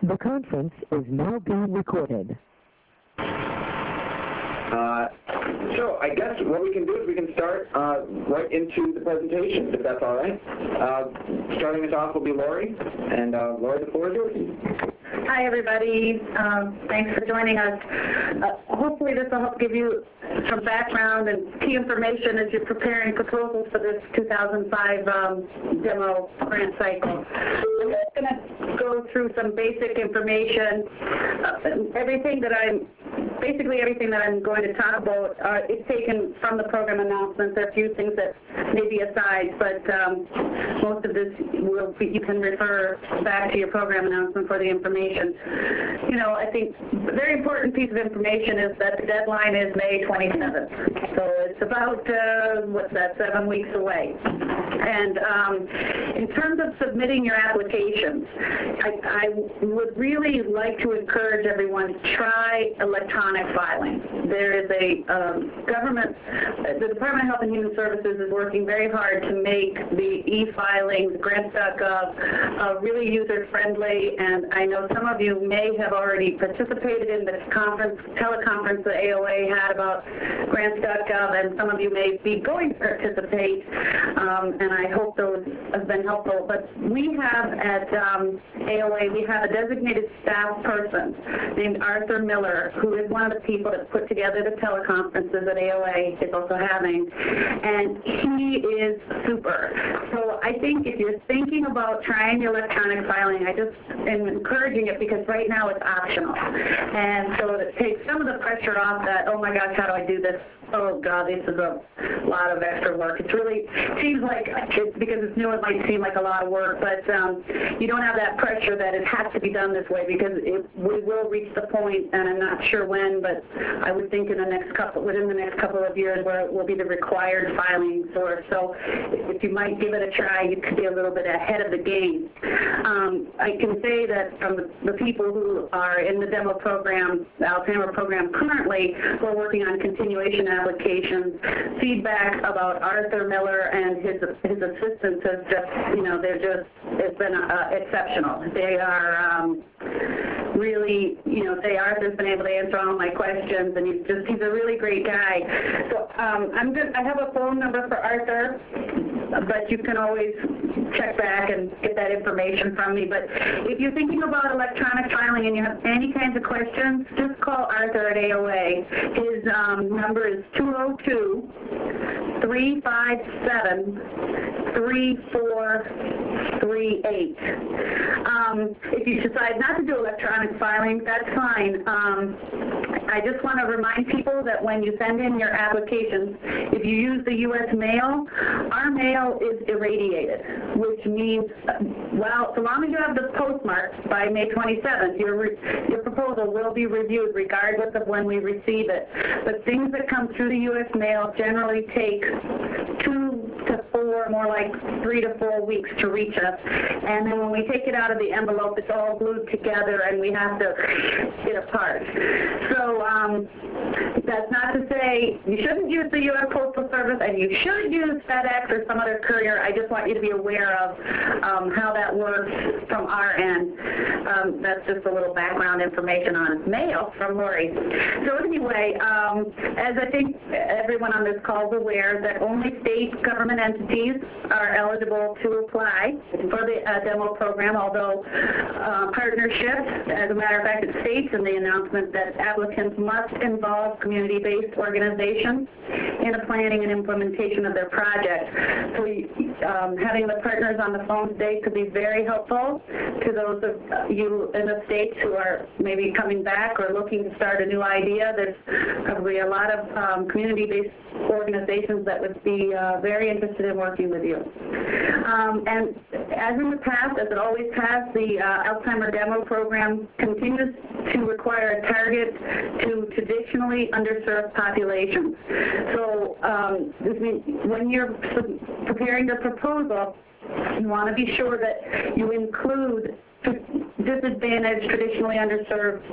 The conference is now being recorded. So I guess what we can do is we can start right into the presentation, if that's all right. Starting us off will be Lori, and Lori, the floor is yours. Hi, everybody. Thanks for joining us. Hopefully this will help give you some background and key information as you're preparing proposals for this 2005 demo grant cycle. I'm just going to go through some basic information. Basically everything that I'm going to talk about is taken from the program announcements. There are a few things that may be aside, but most of this you can refer back to your program announcement for the information. You know, I think a very important piece of information is that the deadline is May 27th. So it's about, 7 weeks away. And in terms of submitting your applications, I would really like to encourage everyone to try electronic filing. There is the Department of Health and Human Services is working very hard to make the e-filing, grants.gov, really user-friendly, and I know some of you may have already participated in the teleconference that AOA had about grants.gov, and some of you may be going to participate, and I hope those have been helpful. But we have at AOA, we have a designated staff person named Arthur Miller, who is one of the people that put together the teleconferences that AOA is also having, and he is super. So I think if you're thinking about trying the electronic filing, I just am encouraging it because right now it's optional. And so it takes some of the pressure off that, oh my gosh, how do I do this? Oh God, this is a lot of extra work. It really seems like, because it's new, it might seem like a lot of work, but you don't have that pressure that it has to be done this way, because we will reach the point, and I'm not sure when, but I would think within the next couple of years where it will be the required filing source. So if you might give it a try, you could be a little bit ahead of the game. I can say that from the people who are in the demo program, the Alzheimer program currently, we're working on continuation applications. Feedback about Arthur Miller and his assistants has just, it's been exceptional. They are really, Arthur's been able to answer all my questions, and he's a really great guy. So I have a phone number for Arthur, but you can always check back and get that information from me. But if you're thinking about electronic filing and you have any kinds of questions, just call Arthur at AOA. His number is 202-357-3438. If you decide not to do electronic filing, that's fine. I just want to remind people that when you send in your applications, if you use the U.S. mail, our mail is irradiated, which means, well, so long as you have the postmark by May 27th, your proposal will be reviewed regardless of when we receive it. But things that come through the U.S. mail generally take 2 to 4, more like 3 to 4 weeks to reach us. And then when we take it out of the envelope, it's all glued together and we have to get apart. So that's not to say you shouldn't use the U.S. Postal Service and you should use FedEx or some other courier. I just want you to be aware of how that works from our end. That's just a little background information on mail from Lori. So anyway, as I think everyone on this call is aware, that only state government entities are eligible to apply for the demo program, although partnerships, as a matter of fact, it states in the announcement that applicants must involve community-based organizations in the planning and implementation of their project. So having the partners on the phone today could be very helpful to those of you in the states who are maybe coming back or looking to start a new idea. There's probably a lot of community-based organizations that would be very interested in working with you. And as in the past, as it always has, the Alzheimer demo program continues to require a target to traditionally underserved populations. So this means when you're preparing your proposal, you want to be sure that you include disadvantaged, traditionally underserved,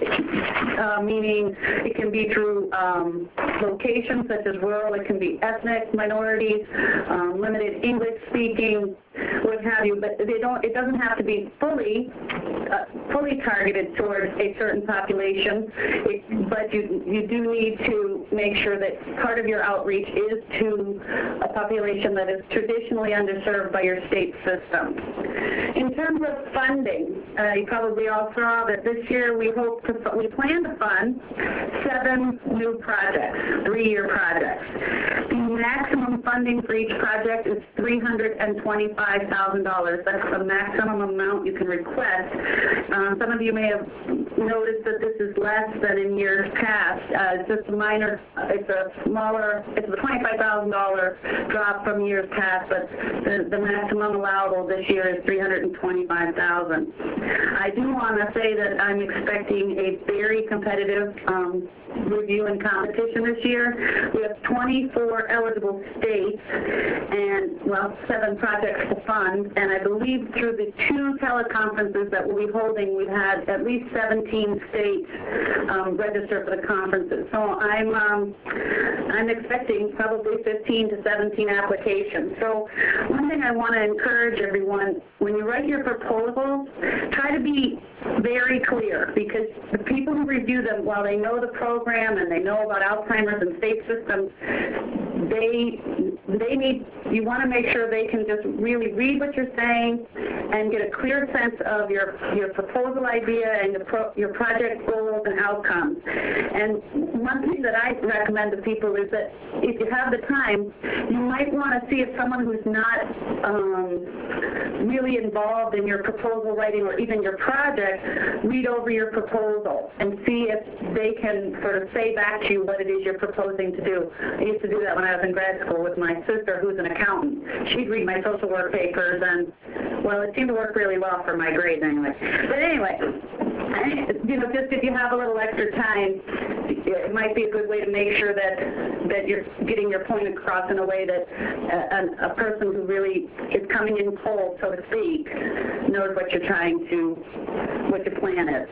meaning it can be through locations such as rural, it can be ethnic minorities, limited English speaking, what have you, but it doesn't have to be fully fully targeted towards a certain population, but you do need to make sure that part of your outreach is to a population that is traditionally underserved by your state system. In terms of funding, you probably all saw that this year we plan to fund 7 new projects, 3-year projects. The maximum funding for each project is $325,000. That's the maximum amount you can request. Some of you may have noticed that this is less than in years past. It's just a minor, it's a $25,000 drop from years past, but the maximum allowable this year is $325,000. I do want to say that I'm expecting a very competitive review and competition this year. We have 24 eligible states and, 7 projects to fund, and I believe through the 2 teleconferences that we'll be holding, we've had at least 17 states register for the conferences. So I'm expecting probably 15 to 17 applications. So one thing I want to encourage everyone, when you write your proposals, try to be very clear, because the people who review them, while they know the program and they know about Alzheimer's and state systems, you want to make sure they can just really read what you're saying and get a clear sense of your proposal idea and your project goals and outcomes. And one thing that I recommend to people is that if you have the time, you might want to see if someone who's not really involved in your proposal writing or even your project, read over your proposal and see if they can sort of say back to you what it is you're proposing to do. I used to do that when I was in grad school with my sister, who's an accountant. She'd read my social work papers, and, it seemed to work really well for my grades anyway. But anyway, just if you have a little extra time, it might be a good way to make sure that you're getting your point across in a way that a person who really is coming in cold, so to speak, knows what your plan is.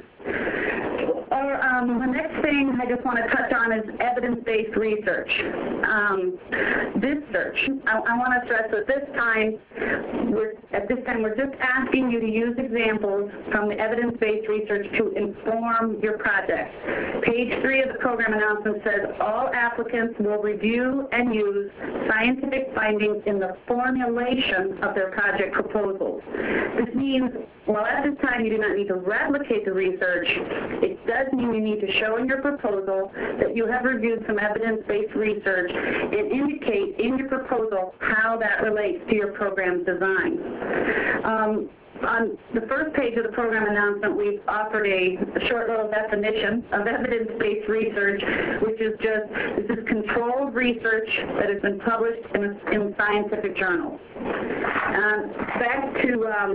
The next thing I just want to touch on is evidence-based research. This search, I want to stress that this time we're just asking you to use examples from the evidence-based research to inform your project. Page 3 of the program announcement says all applicants will review and use scientific findings in the formulation of their project proposals. This means, while at this time you do not need to replicate the research, it does mean you need to show in your proposal that you have reviewed some evidence-based research and indicate in your proposal how that relates to your program's design. On the first page of the program announcement, we've offered a short little definition of evidence-based research, which is this is controlled research that has been published in scientific journals. Back to,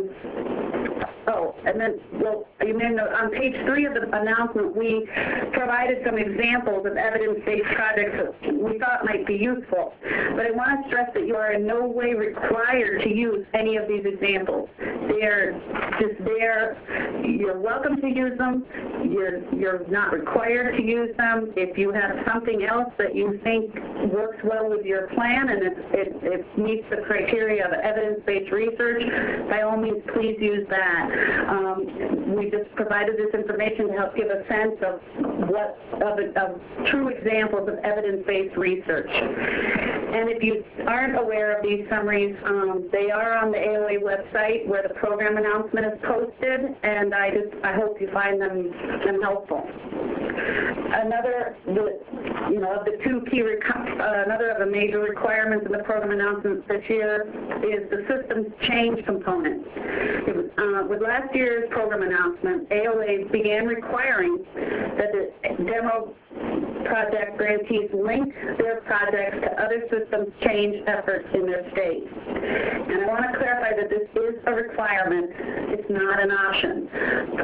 you may know, on page 3 of the announcement, we provided some examples of evidence-based projects that we thought might be useful. But I want to stress that you are in no way required to use any of these examples. They're just there. You're welcome to use them. You're not required to use them. If you have something else that you think works well with your plan and it meets the criteria of evidence-based research, by all means, please use that. We just provided this information to help give a sense of true examples of evidence-based research. And if you aren't aware of these summaries, they are on the AOA website where the program announcement is posted, and I hope you find them helpful. Another of the major requirements in the program announcement this year is the systems change component. With last year's program announcement, AOA began requiring that the demo project grantees link their projects to other systems change efforts in their state. And I want to clarify that this is a requirement. It's not an option. Prior to last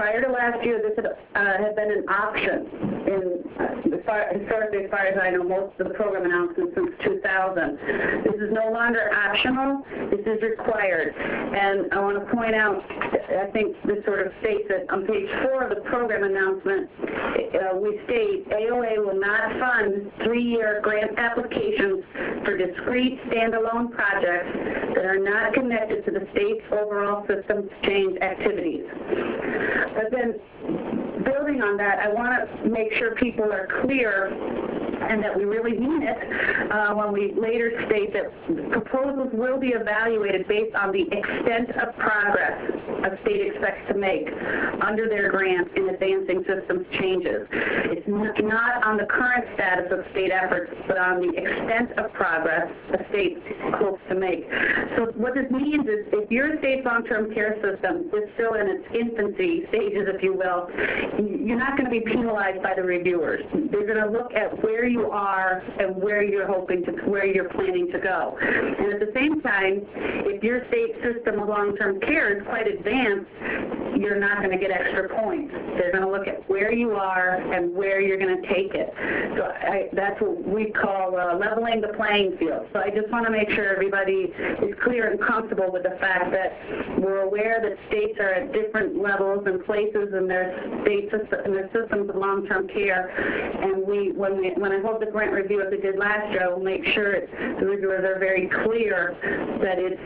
last year, this had been an option historically, as far as I know, most of the program announcements since 2000. This is no longer optional. This is required. And I want to point out, I think this sort of states it on page 4 of the program announcement, we state AOA will not fund 3-year grant applications for discrete standalone projects that are not connected to the state's overall systems change activities. But then, building on that, I want to make sure people are clear and that we really mean it when we later state that proposals will be evaluated based on the extent of progress a state expects to make under their grant in advancing systems changes. It's not on the current status of state efforts, but on the extent of progress a state hopes to make. So what this means is if your state's long-term care system is still in its infancy stages, if you will, you're not going to be penalized by the reviewers. They're going to look at where you are and where you're planning to go. And at the same time, if your state system of long-term care is quite advanced, you're not going to get extra points. They're going to look at where you are and where you're going to take it. So that's what we call leveling the playing field. So I just want to make sure everybody is clear and comfortable with the fact that we're aware that states are at different levels and places in their state system, in their systems of long-term care. And when I hold the grant review as I did last year, I will make sure the reviewers are very clear that it's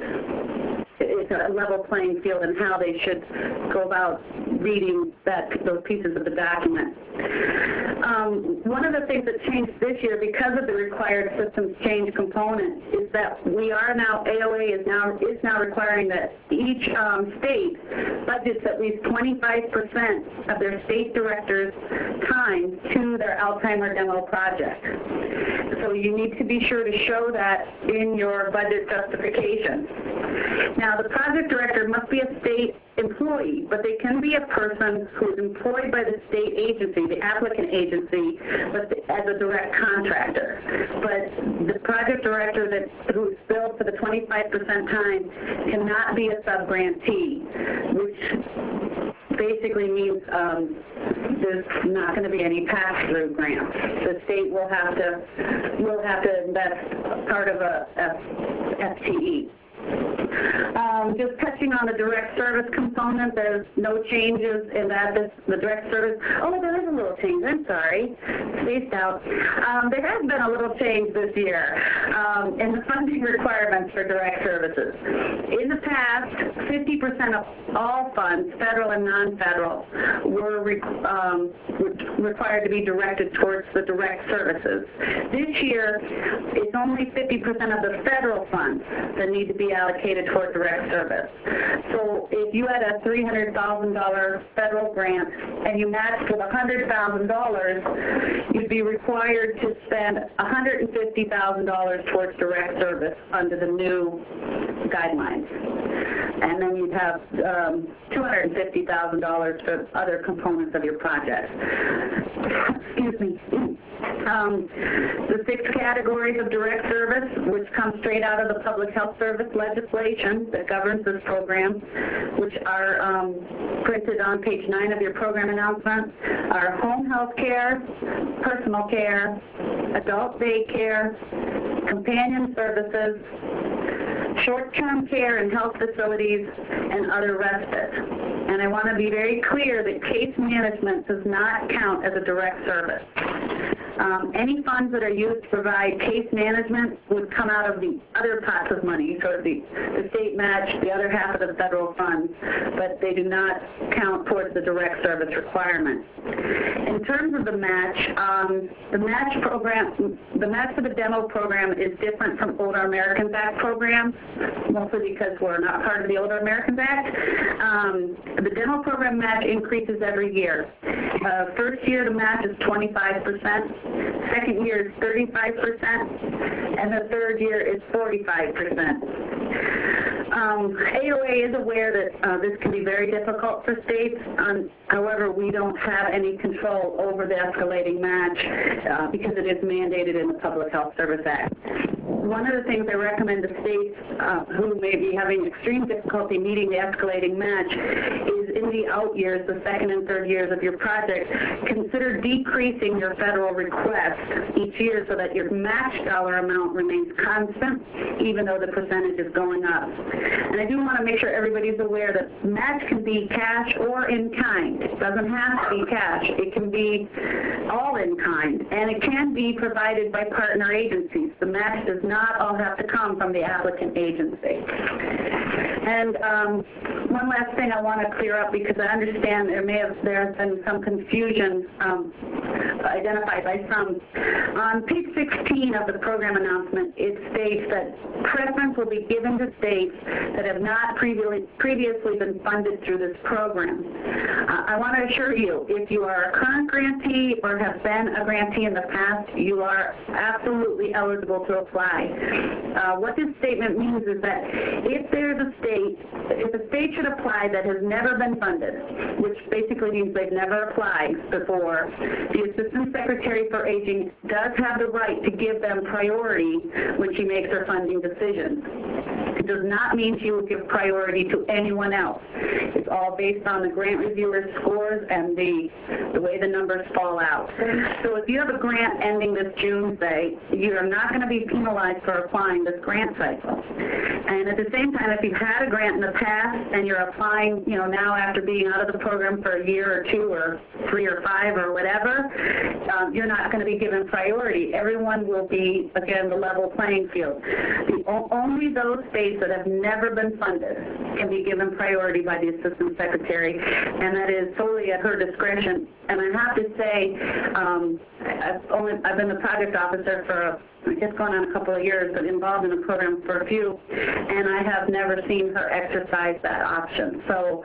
a level playing field and how they should go about reading those pieces of the document. One of the things that changed this year because of the required systems change component is that we are now, AOA is now requiring that each state budgets at least 25% of their state director's time to their Alzheimer demo project. So you need to be sure to show that in your budget justification. Now, the project director must be a state employee, but they can be a person who is employed by the state agency, the applicant agency, but as a direct contractor. But the project director who's billed for the 25% time cannot be a sub-grantee, which basically means there's not going to be any pass-through grants. The state will have to invest part of a FTE. Just touching on the direct service component, there's no changes in that. The direct service, there is a little change. I'm sorry. Spaced out. There has been a little change this year in the funding requirements for direct services. In the past, 50% of all funds, federal and non-federal, were required to be directed towards the direct services. This year, it's only 50% of the federal funds that need to be allocated toward direct service. So if you had a $300,000 federal grant and you matched with $100,000, you'd be required to spend $150,000 towards direct service under the new guidelines. And then you'd have $250,000 for other components of your project. Excuse me. The 6 categories of direct service, which come straight out of the Public Health Service legislation that governs this program, which are printed on page 9 of your program announcement, are home health care, personal care, adult daycare, companion services, short-term care in health facilities, and other respite. And I want to be very clear that case management does not count as a direct service. Any funds that are used to provide case management would come out of the other pots of money, so the state match, the other half of the federal funds, but they do not count towards the direct service requirement. In terms of the match for the demo program is different from Older Americans Act programs, mostly because we're not part of the Older Americans Act. The demo program match increases every year. First year, the match is 25%. Second year is 35%, and the third year is 45%. AOA is aware that this can be very difficult for states. However, we don't have any control over the escalating match because it is mandated in the Public Health Service Act. one of the things I recommend to states who may be having extreme difficulty meeting the escalating match is in the out years, the second and third years of your project, consider decreasing your federal request each year so that your match dollar amount remains constant, even though the percentage is going up. And I do want to make sure everybody's aware that match can be cash or in kind. It doesn't have to be cash. It can be all in kind, and it can be provided by partner agencies. The match does not all have to come from the applicant agency. And one last thing I want to clear up, because I understand there has been some confusion identified by some. On page 16 of the program announcement, it states that preference will be given to states that have not previously been funded through this program. I want to assure you, if you are a current grantee or have been a grantee in the past, you are absolutely eligible to apply. What this statement means is that if a state should apply that has never been funded, which basically means they've never applied before, the Assistant Secretary for Aging does have the right to give them priority when she makes her funding decisions. It does not mean she will give priority to anyone else. It's all based on the grant reviewer's scores and the way the numbers fall out. So if you have a grant ending this June, say, you are not going to be penalized for applying this grant cycle. And at the same time, if you've had a grant in the past and you're applying, now after being out of the program for a year or two or 3 or 5 or whatever, you're not going to be given priority. Everyone will be, again, the level playing field. Only those states that have never been funded can be given priority by the Assistant Secretary, and that is solely at her discretion. And I have to say, I've been the project officer for it's going on a couple of years, but involved in the program for a few, and I have never seen her exercise that option. So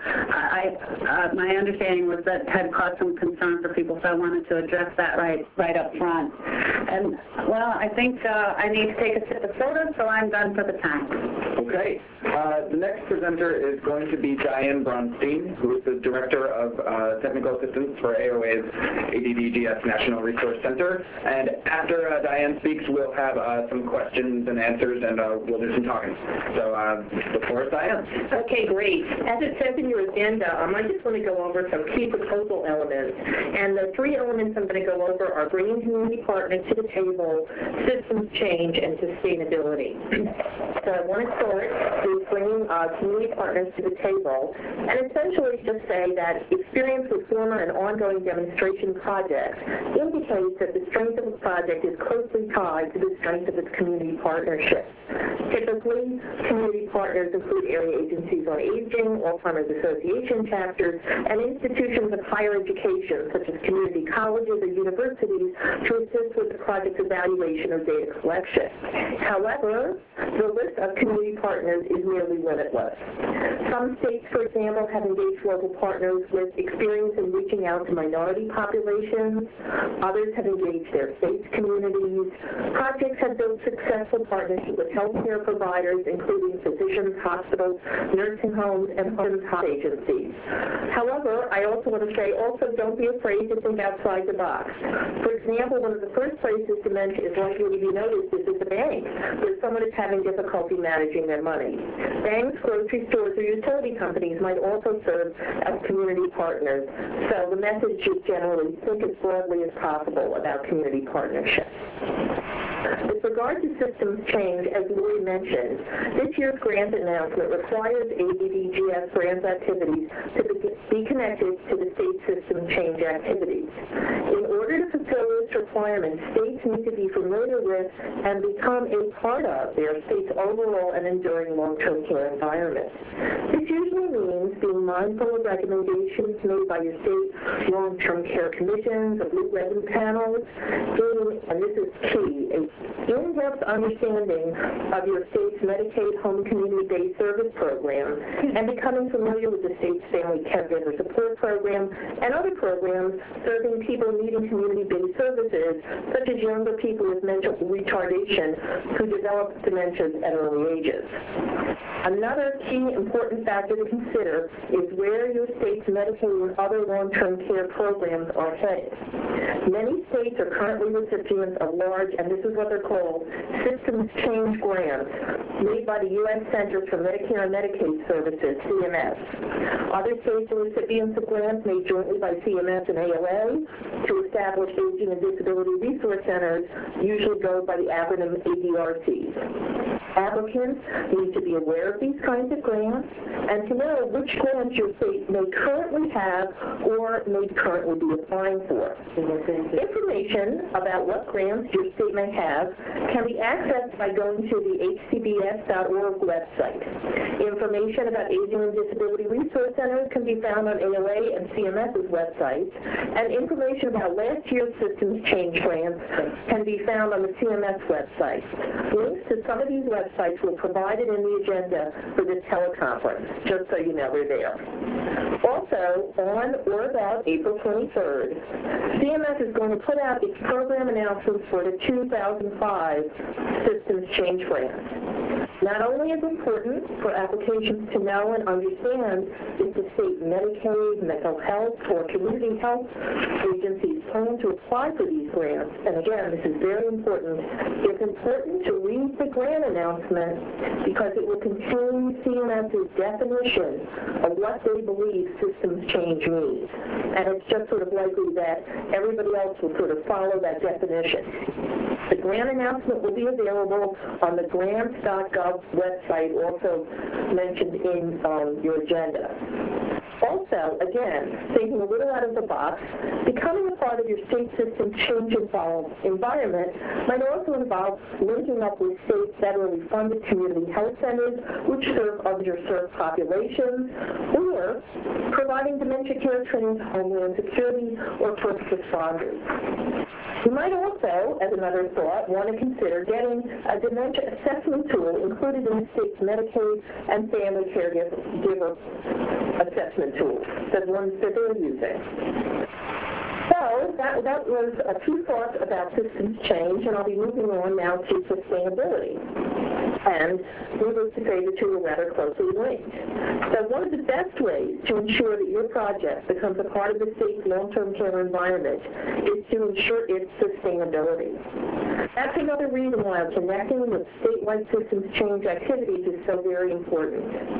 my understanding was that had caused some concern for people, so I wanted to address that right up front. And, well, I think I need to take a sip of soda, so I'm done for the time. Okay. The next presenter is going to be Diane Bronstein, who is the Director of Technical Assistance for AOA's ADDGS National Resource Center. And after Diane speaks, we'll have some questions and answers, and we'll do some talking. So the floor is Diane. Okay, great. As it says in your agenda, I just want to go over some key proposal elements. And the 3 elements I'm going to go over are bringing community partners to the table, systems change, and sustainability. So I want to start with bringing community partners to the table, and essentially just say that experience with former and ongoing demonstration projects indicates that the strength of a project is closely tied to the strength of its community partnerships. Typically, community partners include area agencies on aging, Alzheimer's Association chapters, and institutions of higher education, such as community colleges or universities, to assist with the project's evaluation or data collection. However, the list of community partners is nearly limitless. Some states, for example, have engaged local partners with experience in reaching out to minority populations. Others have engaged their state's communities. Projects have built successful partnerships with healthcare providers, including physicians, hospitals, nursing homes, and home health agencies. However, I also want to say, don't be afraid to think outside the box. For example, one of the first places dementia is likely to be noticed is at the bank, where someone is having difficulty managing their money. Banks, grocery stores, or utility companies might also serve as community partners. So the message is generally think as broadly as possible about community partnerships. With regard to systems change, as Lori mentioned, this year's grant announcement requires ADDGS grant activities to be connected to the state system change activities. In order to fulfill this requirement, states need to be familiar with and become a part of their state's overall and enduring long-term care environment. This usually means being mindful of recommendations made by your state long-term care commissions or blue ribbon panels, gaining, and this is key, a in-depth understanding of your state's Medicaid home community-based service program, and becoming familiar with the state's family caregiver support program and other programs serving people needing community-based services, such as younger people with mental retardation who develop dementias at early ages. Another key important factor to consider is where your state's Medicaid and other long-term care programs programs are headed. Many states are currently recipients of large, and this is what they're called, systems change grants made by the U.S. Centers for Medicare and Medicaid Services, CMS. Other states are recipients of grants made jointly by CMS and AOA to establish aging and disability resource centers, usually go by the acronym ADRCs. Applicants need to be aware of these kinds of grants and to know which grants your state may currently have or may currently be applying for. Information about what grants your state may have can be accessed by going to the hcbs.org website. Information about Aging and Disability Resource Centers can be found on AOA and CMS's websites, and information about last year's systems change grants can be found on the CMS website. Links to some of these websites were provided in the agenda for this teleconference, just so you know they're there. Also, on or about April 23rd, CMS is going to put out its program announcements for the 2005 Systems Change Grant. Not only is it important for applications to know and understand if the state Medicaid, mental health, or community health agencies plan to apply for these grants, and again, this is very important, it's important to read the grant announcement because it will contain CMS's definition of what they believe systems change means. And it's just sort of likely that everybody else will sort of follow that definition. The grant announcement will be available on the grants.gov website, also mentioned in your agenda. Also, again, thinking a little out of the box, becoming a part of your state system change environment might also involve linking up with state federally funded community health centers which serve underserved populations, or providing dementia care training to Homeland Security or first responders. You might also, as another thought, want to consider getting a dementia assessment tool included in the state's Medicaid and family caregiver assessment tool, the ones that they're using. So that was a few thoughts about systems change, and I'll be moving on now to sustainability. And needless to say, the two are rather closely linked. So one of the best ways to ensure that your project becomes a part of the state's long-term care environment is to ensure its sustainability. That's another reason why connecting with statewide systems change activities is so very important.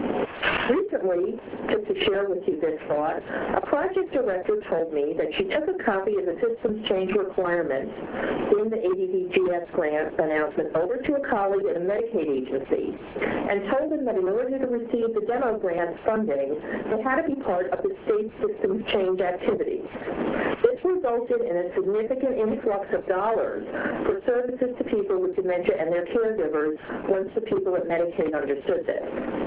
Recently, just to share with you this thought, a project director told me that she took a copy of the systems change requirements in the ADDGS grant announcement over to a colleague at a Medicaid agency and told them that in order to receive the demo grant funding, they had to be part of the state systems change activities. This resulted in a significant influx of dollars for services to people with dementia and their caregivers once the people at Medicaid understood this.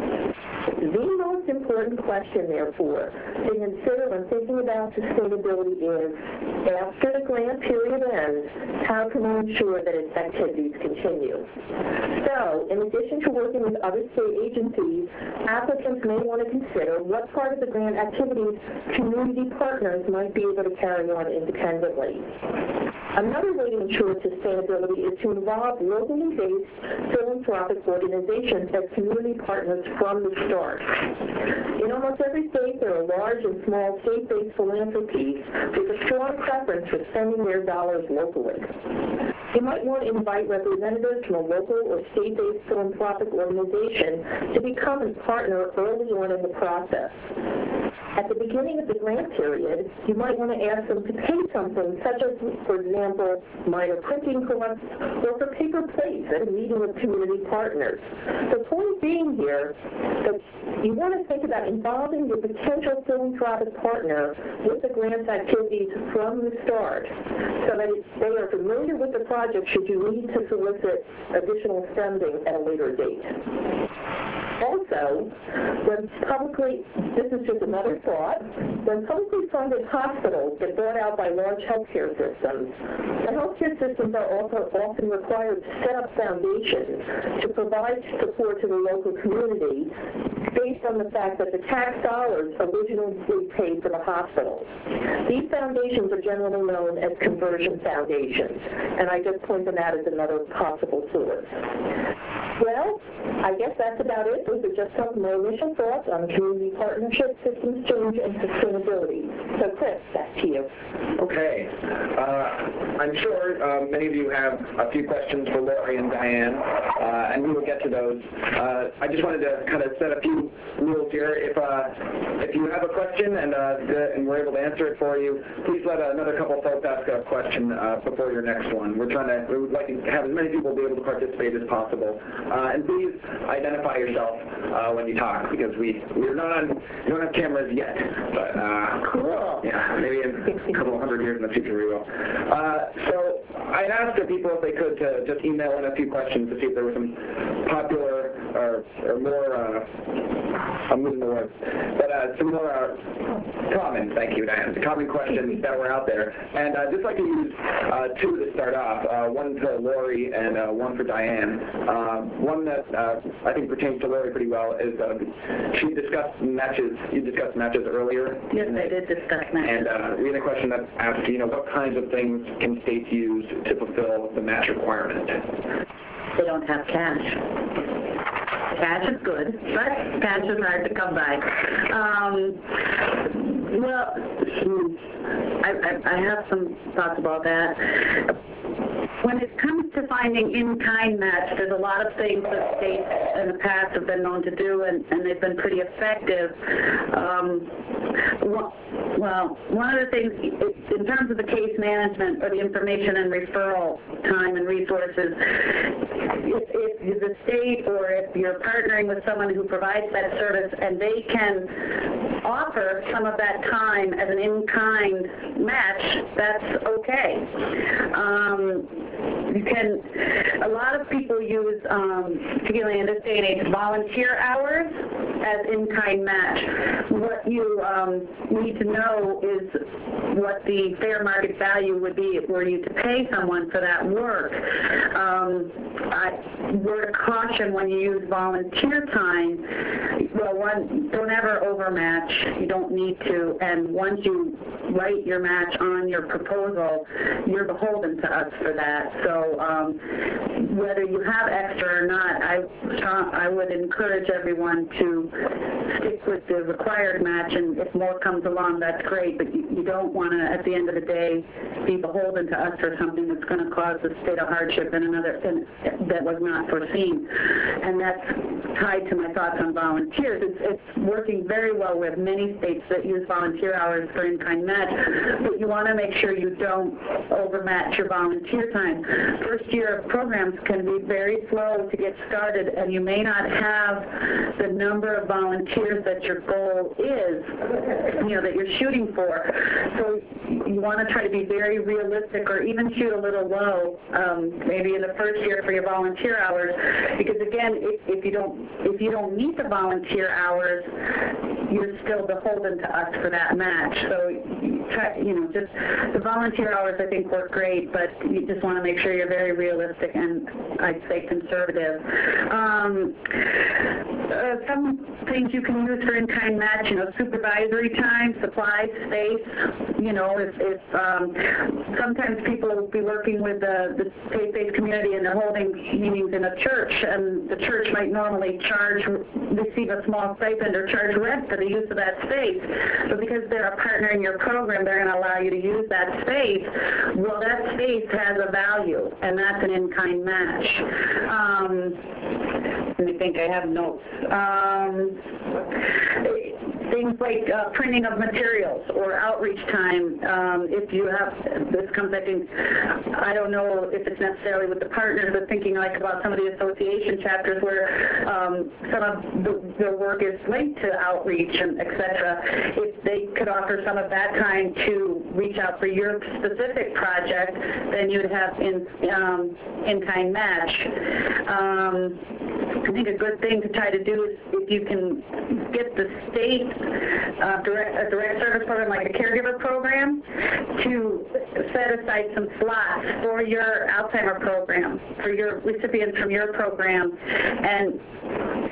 The most important question, therefore, to consider when thinking about sustainability is, after the grant period ends, how can we ensure that its activities continue? So, in addition to working with other state agencies, applicants may want to consider what part of the grant activities community partners might be able to carry on independently. Another way to ensure sustainability is to involve locally based philanthropic organizations as community partners from the start. In almost every state, there are large and small state-based philanthropies with a strong preference for spending their dollars locally. You might want to invite representatives from a local or state-based philanthropic organization to become a partner early on in the process. At the beginning of the grant period, you might want to ask them to pay something, such as, for example, minor printing costs or for paper plates at a meeting with community partners. The point being here that you want to think about involving your potential philanthropic partner with the grant's activities from the start so that they are familiar with the project should you need to solicit additional funding at a later date. Also, this is just another thought, when publicly funded hospitals get bought out by large healthcare systems, the healthcare systems are also often required to set up foundations to provide support to the local community based on the fact that the tax dollars originally paid for the hospitals. These foundations are generally known as conversion foundations, and I just point them out as another possible source. Well, I guess that's about it. Those are just some my initial thoughts on community partnership, systems change, and sustainability. So, Chris, back to you. Okay. I'm sure many of you have a few questions for Lori and Diane, and we will get to those. I just wanted to kind of set a few rules here. If you have a question and we're able to answer it for you, please let another couple folks ask a question before your next one. We would like to have as many people be able to participate as possible. And please identify yourself when you talk, because we don't have cameras yet, but Cool. yeah, maybe in a couple hundred years in the future we will. So I'd ask the people if they could to just email in a few questions to see if there were some popular or more, I'm losing the words, but some more common, thank you, Diane, common questions that were out there. And I'd just like to use two to start off, one to Lori and one for Diane. One that I think pertains to Lori pretty well is she discussed matches. You discussed matches earlier. Yes, I did discuss matches. And we had a question that asked, what kinds of things can states use to fulfill the match requirement? They don't have cash. Cash is good, but cash is hard to come by. Well, I have some thoughts about that. When it comes to finding in-kind match, there's a lot of things that states in the past have been known to do, and they've been pretty effective. Well, one of the things, in terms of the case management or the information and referral time and resources, if the state or if you're partnering with someone who provides that service and they can offer some of that time as an in-kind match, that's okay. A lot of people use, particularly in this day and age, volunteer hours as in-kind match. What you need to know is what the fair market value would be were you to pay someone for that work. Word of caution when you use volunteer time, well, one, don't ever overmatch. You don't need to. And once you write your match on your proposal, you're beholden to us for that. So whether you have extra or not, I would encourage everyone to stick with the required match, and if more comes along, that's great, but you don't want to, at the end of the day, be beholden to us for something that's going to cause a state of hardship and that was not foreseen. And that's tied to my thoughts on volunteers. It's working very well with many states that use volunteer hours for in-kind match, but you want to make sure you don't overmatch your volunteer time. First year of programs can be very slow to get started, and you may not have the number of volunteers that your goal is, that you're shooting for. So you want to try to be very realistic, or even shoot a little low, maybe in the first year for your volunteer hours, because again, if you don't meet the volunteer hours, you're still beholden to us for that match. So just the volunteer hours I think work great, but you just want to make sure you're very realistic and I'd say conservative. Some things you can use for in-kind match, supervisory time, supplies, space. If sometimes people will be working with the faith-based community and they're holding meetings in a church, and the church might normally receive a small stipend or charge rent for the use of that space. But because they're a partner in your program, they're going to allow you to use that space. Well, that space has a value, and that's an in-kind match. Let me think, I have notes. Things like printing of materials or outreach time. If you have, this comes, I think, I don't know if it's necessarily with the partners, but thinking about some of the association chapters where some of the work is linked to outreach and et cetera. If they could offer some of that time to reach out for your specific project, then you'd have in-kind match. I think a good thing to try to do is if you can get the state a direct service program like a caregiver program to set aside some slots for your Alzheimer program, for your recipients from your program, and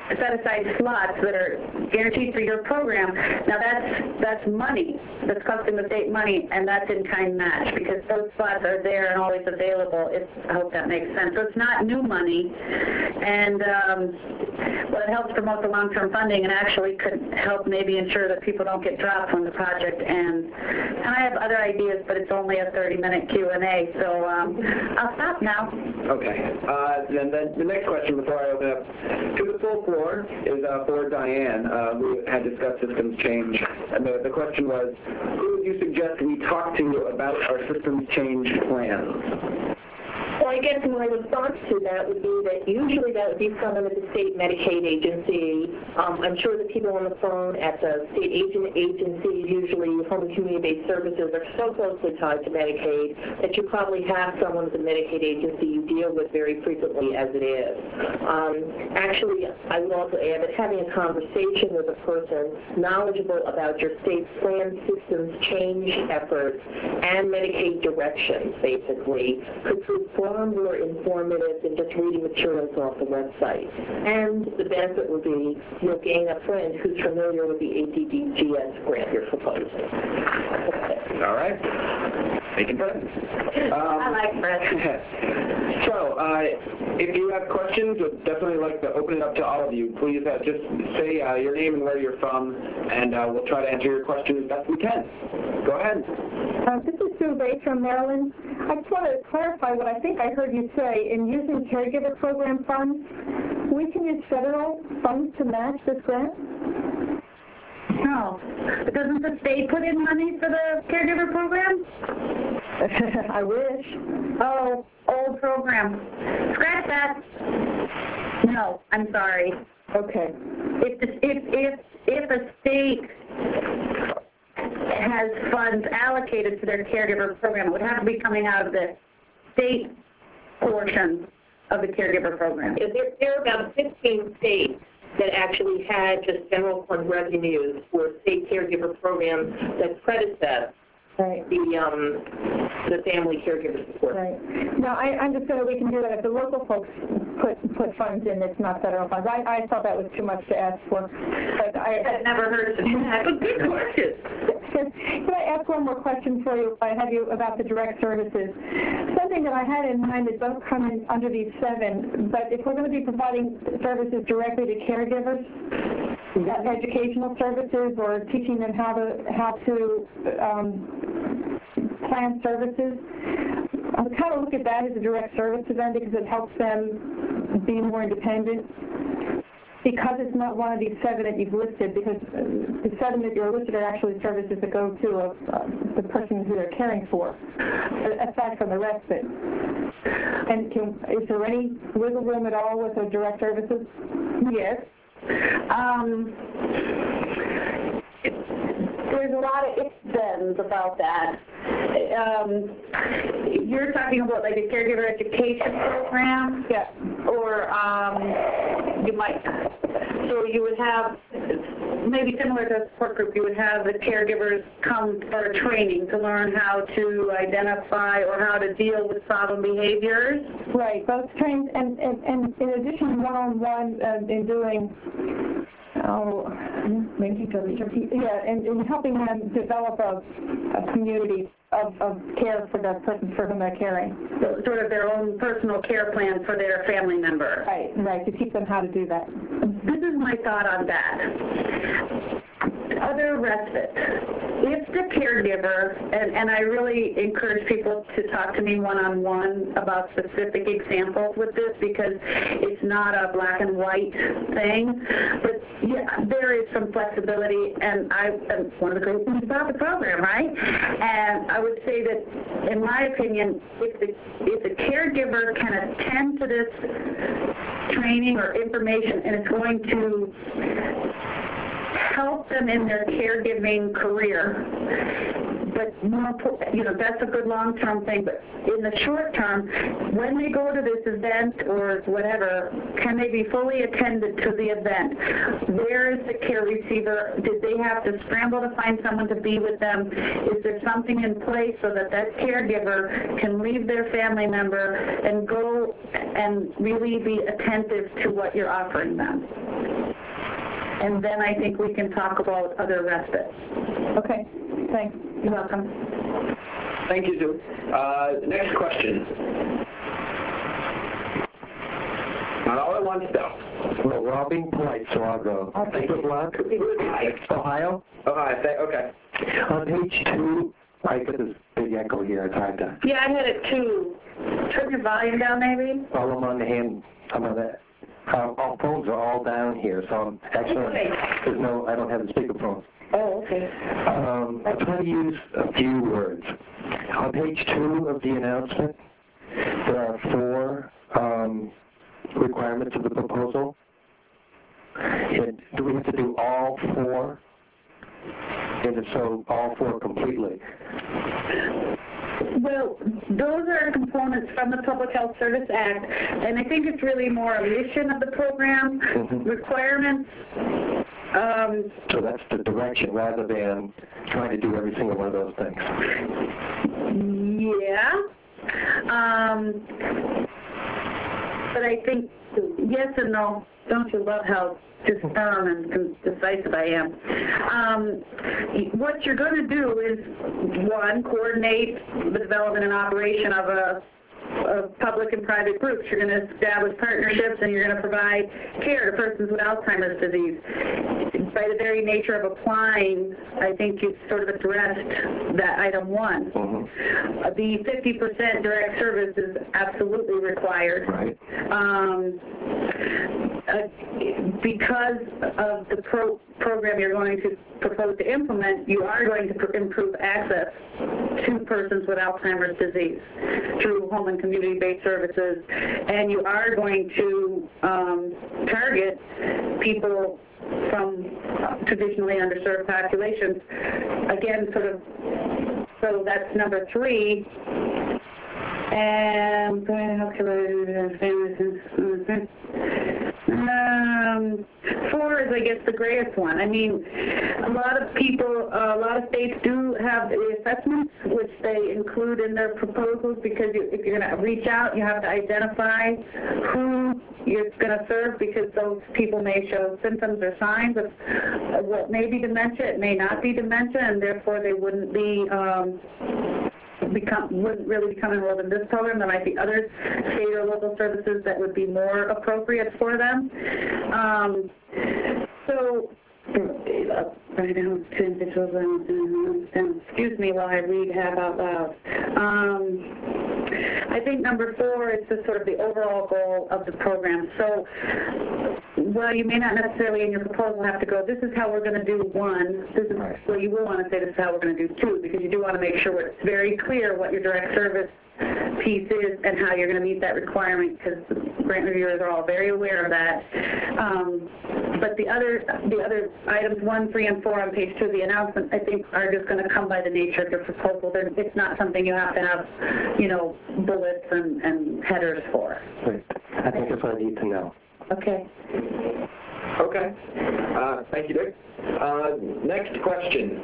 set aside slots that are guaranteed for your program. Now that's money. That's costing the state money, and that's in-kind match because those slots are there and always available. I hope that makes sense. So it's not new money, and well, it helps promote the long-term funding and actually could help maybe ensure that people don't get dropped from the project. And I have other ideas, but it's only a 30-minute Q&A, so I'll stop now. Okay. Then the next question before I open up to the full floor is for Diane, who had discussed systems change. And the question was, who would you suggest we talk to about our systems change plans? Well, I guess my response to that would be that usually that would be someone at the state Medicaid agency. I'm sure the people on the phone at the state agencies, usually home and community-based services, are so closely tied to Medicaid that you probably have someone at the Medicaid agency you deal with very frequently as it is. Actually, I would also add that having a conversation with a person knowledgeable about your state's plan systems change efforts and Medicaid directions, basically, could prove far more informative than just reading materials off the website. And the benefit would be you'll gain a friend who's familiar with the ADDGS grant you're proposing. All right. Making friends. I like friends. So, if you have questions, we'd definitely like to open it up to all of you. Please just say your name and where you're from, and we'll try to answer your question as best we can. Go ahead. This is Sue Bates from Maryland. I just want to clarify what I think I heard you say. In using caregiver program funds, we can use federal funds to match this grant? No. But doesn't the state put in money for the caregiver program? I wish. Oh, old program. Scratch that. No, I'm sorry. Okay. If a state has funds allocated to their caregiver program, it would have to be coming out of the state portion of the caregiver program. There are about 15 states that actually had just general fund revenues for state caregiver programs that predecess the family caregiver support. Right. No, I understand that we can do that if the local folks put funds in. It's not federal funds. I thought that was too much to ask for. But I've never heard of that. But good question. Can I ask one more question for you? I have you about the direct services. Something that I had in mind that doesn't come in under these 7, but if we're going to be providing services directly to caregivers, educational services or teaching them how to plan services, I would kind of look at that as a direct service to them because it helps them be more independent. Because it's not one of these 7 that you've listed, because the 7 that you're listed are actually services that go to the person who they're caring for, aside from the respite. And is there any wiggle room at all with the direct services? Yes. There's a lot of ifs-ands about that. You're talking about like a caregiver education program? Yeah. Or you might, so you would have, maybe similar to a support group, you would have the caregivers come for a training to learn how to identify or how to deal with problem behaviors. Right, both trained and in addition one-on-one in doing and helping them develop a community of care for the person for whom they're caring. So sort of their own personal care plan for their family member. Right, to teach them how to do that. This is my thought on that. Other respite. If the caregiver, and I really encourage people to talk to me one-on-one about specific examples with this because it's not a black and white thing, but yeah, there is some flexibility, and I'm one of the great things about the program, right? And I would say that, in my opinion, if the caregiver can attend to this training or information and it's going to help them in their caregiving career, but more, that's a good long-term thing, but in the short term, when they go to this event or whatever, can they be fully attended to the event? Where is the care receiver? Did they have to scramble to find someone to be with them? Is there something in place so that caregiver can leave their family member and go and really be attentive to what you're offering them? And then I think we can talk about other respite. Okay, thanks. You're welcome. Thank you, Sue. Next question. Not all at once, though. Well, we're all being polite, so I'll go. Good luck. Ohio? Ohio, okay. On page 2, I get this big echo here. It's hard to... Yeah, I had it too. Turn your volume down, maybe. Well, I'm on the hand. I'm on that. Our phones are all down here, so actually, there's no... I don't have the speakerphone. Oh, okay. I'll try to use a few words. On page 2 of the announcement, there are 4 requirements of the proposal. And do we have to do all 4? And if so, all 4 completely? Well, those are components from the Public Health Service Act, and I think it's really more a mission of the program, requirements. So that's the direction rather than trying to do every single one of those things. Yeah. But I think yes and no. Don't you love how just firm and decisive I am? What you're going to do is, 1, coordinate the development and operation of public and private groups. You're going to establish partnerships, and you're going to provide care to persons with Alzheimer's disease. By the very nature of applying, I think you've sort of addressed that item 1. The 50% direct service is absolutely required. Right. Because of the program you're going to propose to implement, you are going to improve access to persons with Alzheimer's disease through home and community-based services, and you are going to target people from traditionally underserved populations. Again, so that's number 3. And 4 is, I guess, the greatest one. I mean, a lot of states do have the assessments, which they include in their proposals, because if you're going to reach out, you have to identify who you're going to serve, because those people may show symptoms or signs of what may be dementia, it may not be dementia, and therefore they wouldn't be wouldn't really become enrolled in this program. There might be other state or local services that would be more appropriate for them. Excuse me while I read half out loud. I think number 4 is just sort of the overall goal of the program. So, well, you may not necessarily in your proposal have to go, this is how we're going to do 1. This is, well, you will want to say this is how we're going to do 2, because you do want to make sure it's very clear what your direct service piece is and how you're going to meet that requirement, because grant reviewers are all very aware of that. But the other items 1, 3, and 4 on page 2 of the announcement, I think, are just going to come by the nature of your proposal. It's not something you have to have, bullets and headers for. Right. I think that's what I need to know. Okay. Okay. Thank you, Dick. Next question.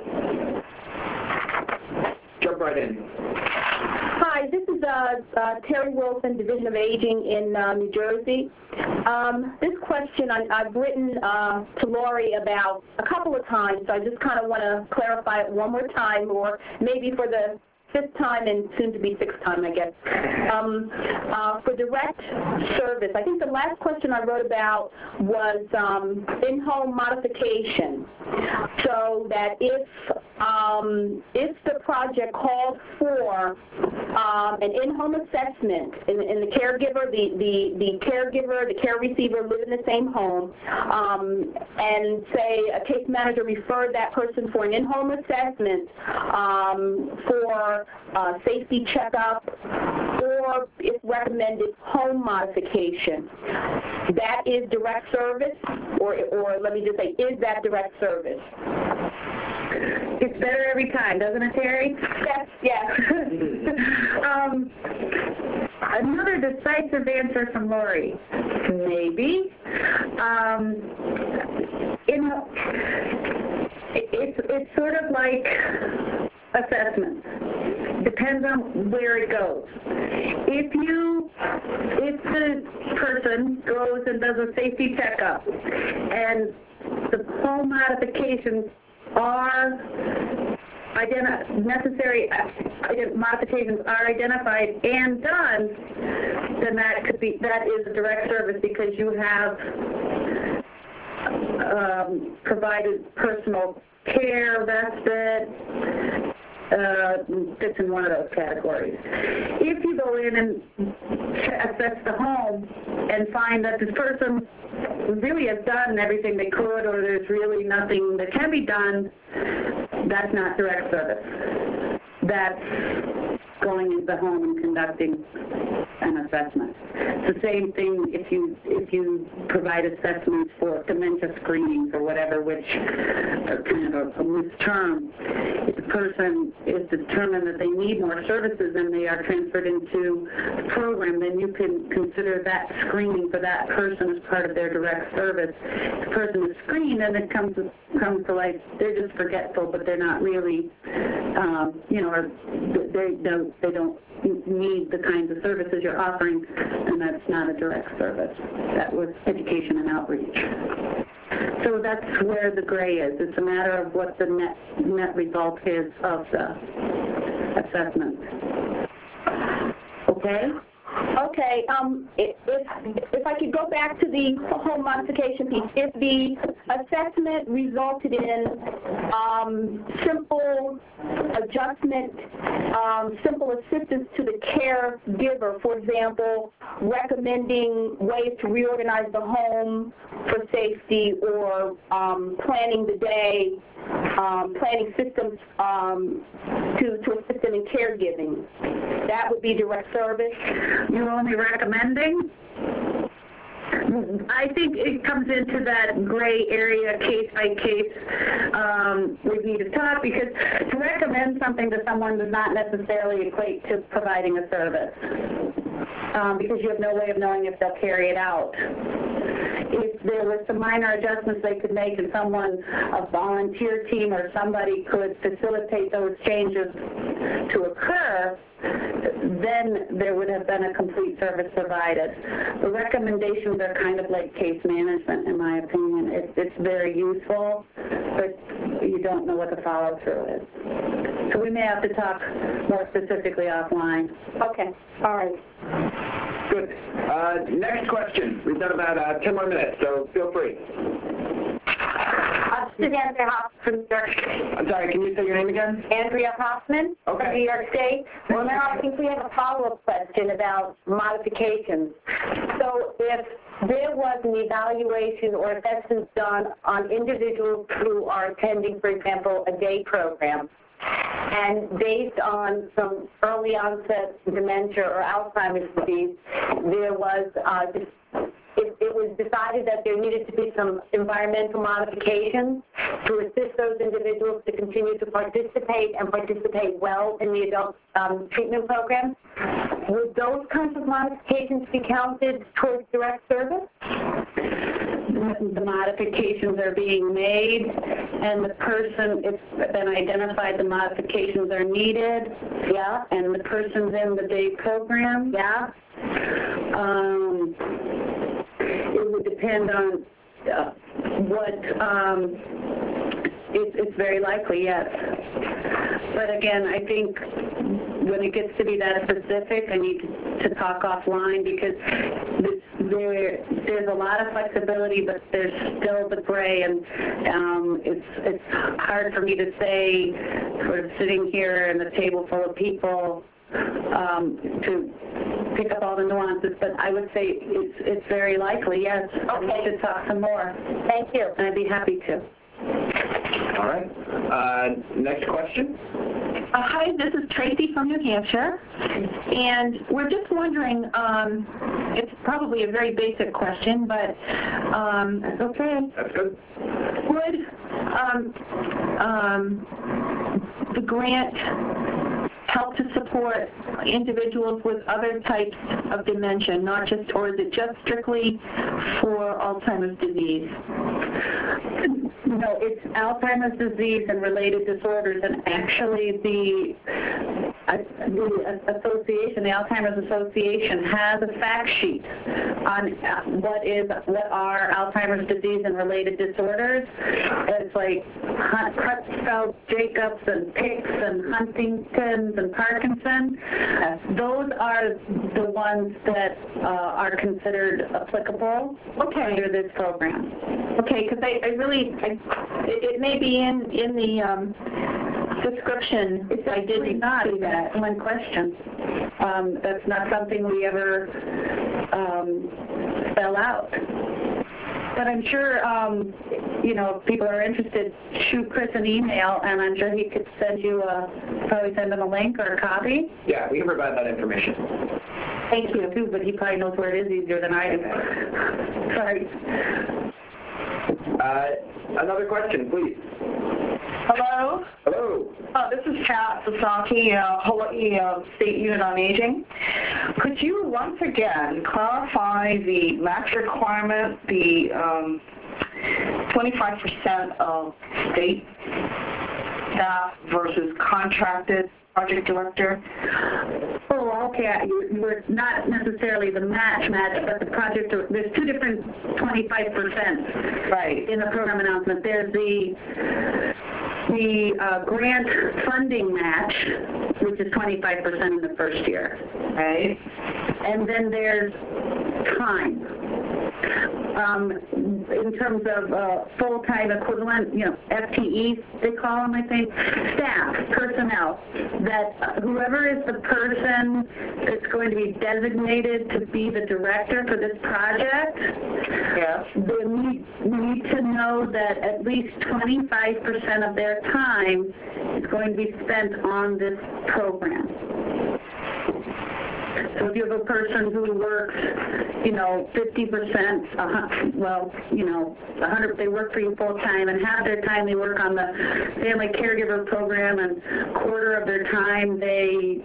Jump right in. Hi, this is Terry Wilson, Division of Aging in New Jersey. This question I've written to Lori about a couple of times, so I just kind of want to clarify it one more time, or maybe for the 5th time and soon to be 6th time, I guess. For direct service, I think the last question I wrote about was in-home modification. So that if the project called for an in-home assessment, and the caregiver, the caregiver, the care receiver live in the same home, and say a case manager referred that person for an in-home assessment for safety checkup, or if recommended, home modification. That is direct service, or let me just say, is that direct service? It's better every time, doesn't it, Terry? Yes, yes. Another decisive answer from Lori. Maybe. It's sort of like assessment. Depends on where it goes. If the person goes and does a safety checkup and the home modifications are necessary modifications are identified and done, then that is a direct service because you have provided personal care, respite, fits in one of those categories. If you go in and assess the home and find that this person really has done everything they could, or there's really nothing that can be done, that's not direct service. That's going into the home and conducting an assessment. It's the same thing if you provide assessments for dementia screenings or whatever, which are kind of a loose term. If the person is determined that they need more services and they are transferred into the program, then you can consider that screening for that person as part of their direct service. If the person is screened and it comes to life, they're just forgetful, but they're not really, or they don't need the kinds of services you're offering, and that's not a direct service. That was education and outreach. So that's where the gray is. It's a matter of what the net result is of the assessment. Okay? Okay, if I could go back to the home modification piece, if the assessment resulted in simple adjustment, simple assistance to the caregiver, for example, recommending ways to reorganize the home for safety or planning the day, planning systems to assist them in caregiving, that would be direct service. You're only recommending? I think it comes into that gray area, case by case. We need to talk because to recommend something to someone does not necessarily equate to providing a service because you have no way of knowing if they'll carry it out. If there were some minor adjustments they could make and a volunteer team or somebody could facilitate those changes to occur, then there would have been a complete service provided. The recommendations are kind of like case management, in my opinion. It's very useful, but you don't know what the follow-through is. So we may have to talk more specifically offline. Okay. All right. Good. Next question. We've got about 10 more minutes, so feel free. This is Andrea Hoffman from New York State. I'm sorry, can you say your name again? Andrea Hoffman from New York State. Well, now I think we have a follow-up question about modifications. So if there was an evaluation or assessment done on individuals who are attending, for example, a day program, and based on some early onset dementia or Alzheimer's disease, there was it was decided that there needed to be some environmental modifications to assist those individuals to continue to participate and participate well in the adult treatment program. Would those kinds of modifications be counted towards direct service? The modifications are being made, and the person, it's been identified the modifications are needed, Yeah. and the person's in the day program. Yeah. It would depend on it's very likely, yes. But again, I think when it gets to be that specific, I need to talk offline because there's a lot of flexibility, but there's still the gray, and it's hard for me to say, sort of sitting here in a table full of people, to pick up all the nuances, but I would say it's very likely, yes. Okay. I need to talk some more. Thank you. And I'd be happy to. All right. Next question. Hi, this is Tracy from New Hampshire, and we're just wondering, it's probably a very basic question, but That's okay. That's good. the grant help to support individuals with other types of dementia, not just, or is it just strictly for Alzheimer's disease? No, it's Alzheimer's disease and related disorders, and actually the association, the Alzheimer's Association, has a fact sheet on what are Alzheimer's disease and related disorders. It's like Creutzfeldt-Jacobs and Pick's and Huntington's and Parkinson's. Those are the ones that are considered applicable under this program. Okay, because it may be in the description. I did not see that. One question. That's not something we ever spell out. But I'm sure, if people are interested, shoot Chris an email, and I'm sure he could probably send them a link or a copy. Yeah, we can provide that information. Thank you, too, but he probably knows where it is easier than I do. Sorry. Another question, please. Hello? Hello. This is Pat Sasaki, Hawaii State Unit on Aging. Could you once again clarify the match requirement, the 25% of state staff versus contracted project director? Oh, okay. You were not necessarily the match, but the project. There's two different 25%. Right. In the program announcement. There's the grant funding match, which is 25% in the first year. Right. And then there's time. In terms of full-time equivalent, FTEs, they call them, I think, staff, personnel, that whoever is the person that's going to be designated to be the director for this project, they need to know that at least 25% of their time is going to be spent on this program. So if you have a person who works, 50%, 100, they work for you full time, and half their time they work on the family caregiver program, and quarter of their time they,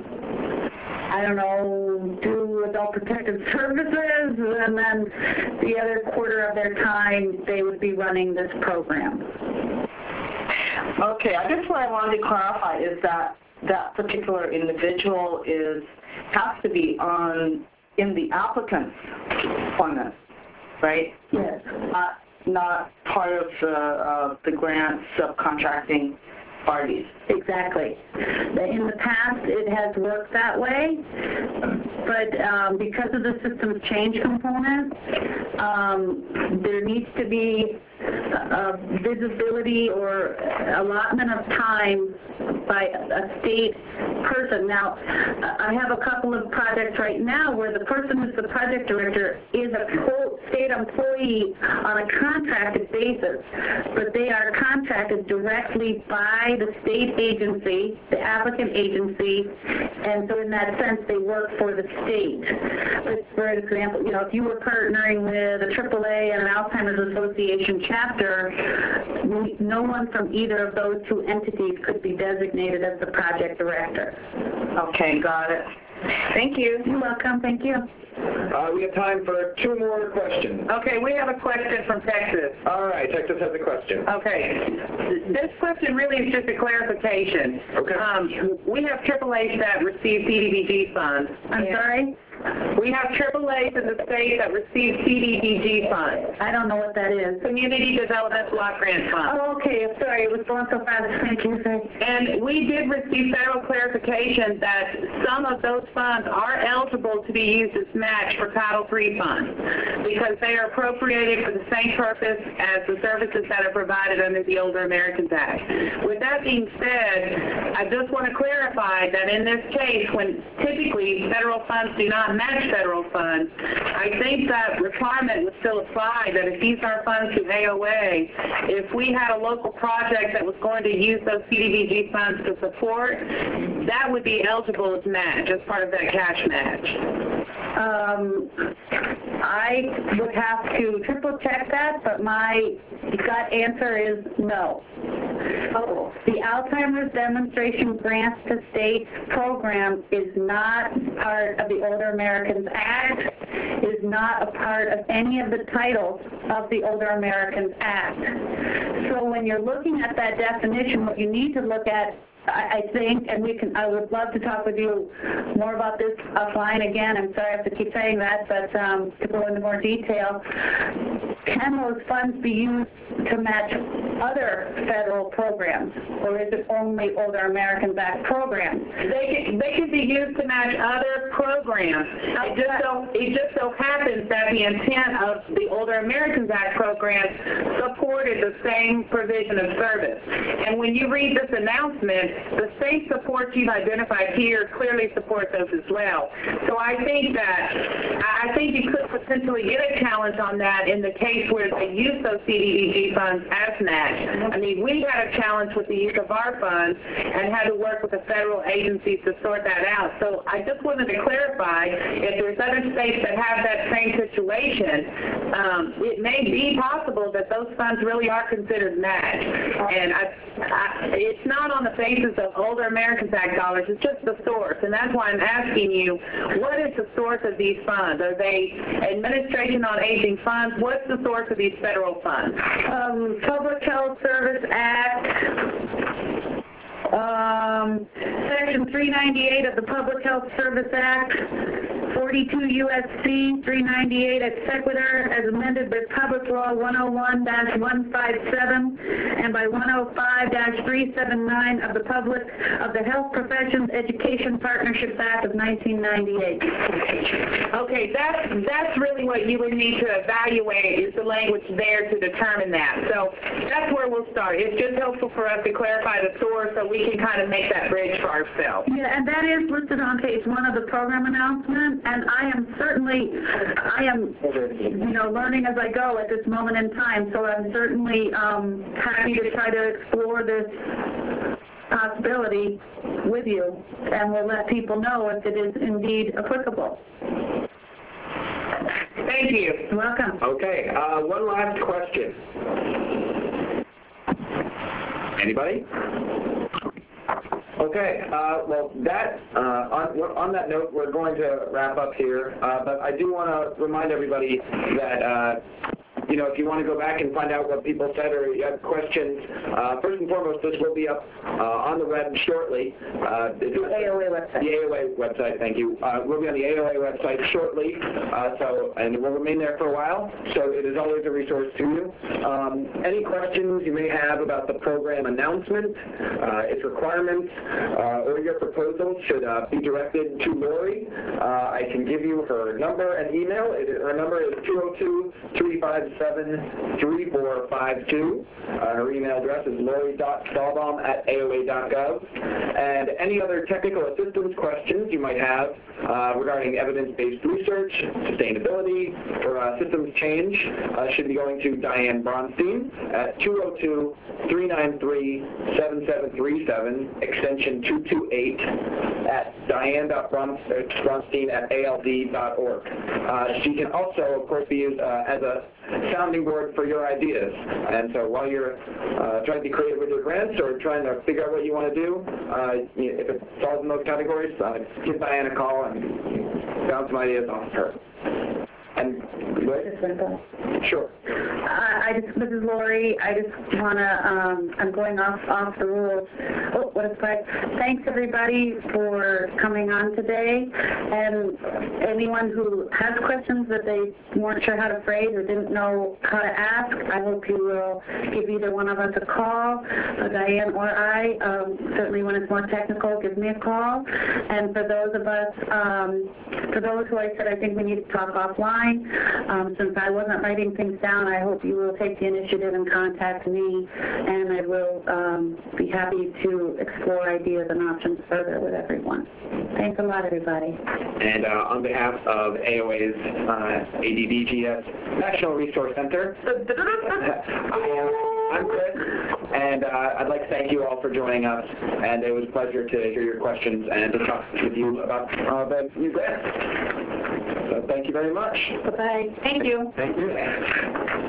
do adult protective services, and then the other quarter of their time they would be running this program. Okay, I guess what I wanted to clarify is that that particular individual has to be in the applicant's employment, right? Yes. Not part of the grant subcontracting parties. Exactly. In the past, it has worked that way, but because of the systems change component, there needs to be visibility or allotment of time by a state person. Now, I have a couple of projects right now where the person who's the project director is a full state employee on a contracted basis, but they are contracted directly by the state agency, the applicant agency, and so in that sense they work for the state. But for example, if you were partnering with a AAA and an Alzheimer's Association chapter, no one from either of those two entities could be designated as the project director. Okay, got it. Thank you. You're welcome. Thank you. We have time for two more questions. Okay, we have a question from Texas. All right, Texas has a question. Okay. This question really is just a clarification. Okay. We have AAAs that receive CDBG funds. I'm sorry? We have AAAs in the state that receive CDBG funds. I don't know what that is. Community Development Block Grant Fund. Oh, okay. Sorry, it was going so fast. Thank you. And we did receive federal clarification that some of those funds are eligible to be used as match for Title III funds because they are appropriated for the same purpose as the services that are provided under the Older Americans Act. With that being said, I just want to clarify that in this case, when typically federal funds do not match federal funds, I think that requirement would still apply that if these are funds to AOA, if we had a local project that was going to use those CDBG funds to support, that would be eligible as match, as part of that cash match. I would have to triple check that, but my gut answer is no. Oh. The Alzheimer's Demonstration Grants to States program is not part of the Older Americans Act, is not a part of any of the titles of the Older Americans Act. So when you're looking at that definition, what you need to look at, I think, and I would love to talk with you more about this offline again. I'm sorry I have to keep saying that, but to go into more detail, can those funds be used to match other federal programs, or is it only Older Americans Act programs? They could be used to match other programs. It just so happens that the intent of the Older Americans Act program supported the same provision of service. And when you read this announcement, the same supports you've identified here clearly support those as well. So I think you could potentially get a challenge on that in the case where they use those CDBG funds as match. I mean, we had a challenge with the use of our funds and had to work with the federal agencies to sort that out. So I just wanted to clarify, if there's other states that have that same situation, it may be possible that those funds really are considered match. And it's not on the basis of Older Americans Act dollars, it's just the source. And that's why I'm asking you, what is the source of these funds? Are they Administration on Aging funds? What's the source of these federal funds? Public Health Service Act, Section 398 of the Public Health Service Act, 42 U.S.C. 398 et sequitur, as amended by Public Law 101-157 and by 105-379 of the Health Professions Education Partnerships Act of 1998. Okay, that's really what you would need to evaluate, is the language there to determine that. So that's where we'll start. It's just helpful for us to clarify the source so we can kind of make that bridge for ourselves. Yeah, and that is listed on page 1 of the program announcement, and I am learning as I go at this moment in time, so I'm certainly happy to try to explore this possibility with you, and we'll let people know if it is indeed applicable. Thank you. You're welcome. Okay, one last question. Anybody? Okay, well, on that note, we're going to wrap up here, but I do want to remind everybody that if you want to go back and find out what people said or you have questions, first and foremost, this will be up on the web shortly. The AOA website. The AOA website, thank you. We'll be on the AOA website shortly, and it will remain there for a while, so it is always a resource to you. Any questions you may have about the program announcement, its requirements, or your proposal should be directed to Lori. I can give you her number and email. Her number is 202-357-3452. Her email address is lori.stahlbaum@aoa.gov. And any other technical assistance questions you might have regarding evidence-based research, sustainability, or systems change should be going to Diane Bronstein at 202-393-7737, extension 228, at diane.bronstein@ald.org. She can also, of course, be used as a sounding board for your ideas. And so while you're trying to be creative with your grants or trying to figure out what you want to do, if it falls in those categories, give Diane a call and bounce some ideas off of her. And sure. This is Lori. I just want to, I'm going off the rules. Oh, what a surprise. Thanks, everybody, for coming on today. And anyone who has questions that they weren't sure how to phrase or didn't know how to ask, I hope you will give either one of us a call, Diane or I. Certainly when it's more technical, give me a call. And for those of us, for those who I said I think we need to talk offline, since I wasn't writing things down, I hope you will take the initiative and contact me, and I will be happy to explore ideas and options further with everyone. Thanks a lot, everybody. And on behalf of AOA's ADDGS National Resource Center, I'm Chris, and I'd like to thank you all for joining us, and it was a pleasure to hear your questions and to talk with you about the new grant. So thank you very much. Bye-bye. Thank you. Thank you.